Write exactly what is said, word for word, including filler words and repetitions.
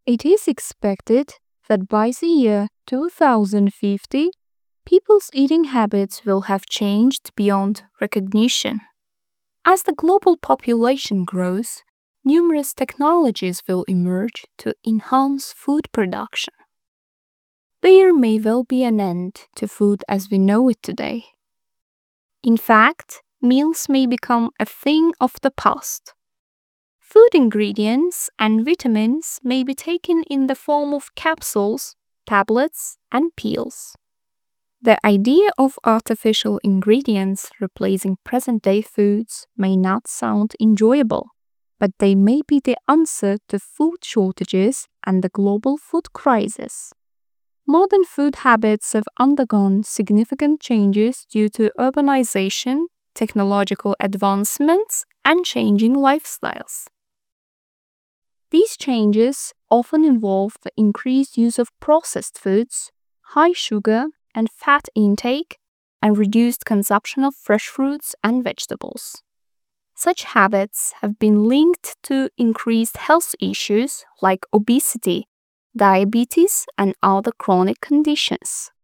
It is expected that by the year two thousand fifty, people's eating habits will have changed beyond recognition. As the global population grows, numerous technologies will emerge to enhance food production. There may well be an end to food as we know it today. In fact, meals may become a thing of the past. Food ingredients and vitamins may be taken in the form of capsules, tablets, and pills. The idea of artificial ingredients replacing present-day foods may not sound enjoyable, but they may be the answer to food shortages and the global food crisis. Modern food habits have undergone significant changes due to urbanization, technological advancements, and changing lifestyles. These changes often involve the increased use of processed foods, high sugar and fat intake, and reduced consumption of fresh fruits and vegetables. Such habits have been linked to increased health issues like obesity, diabetes, and other chronic conditions.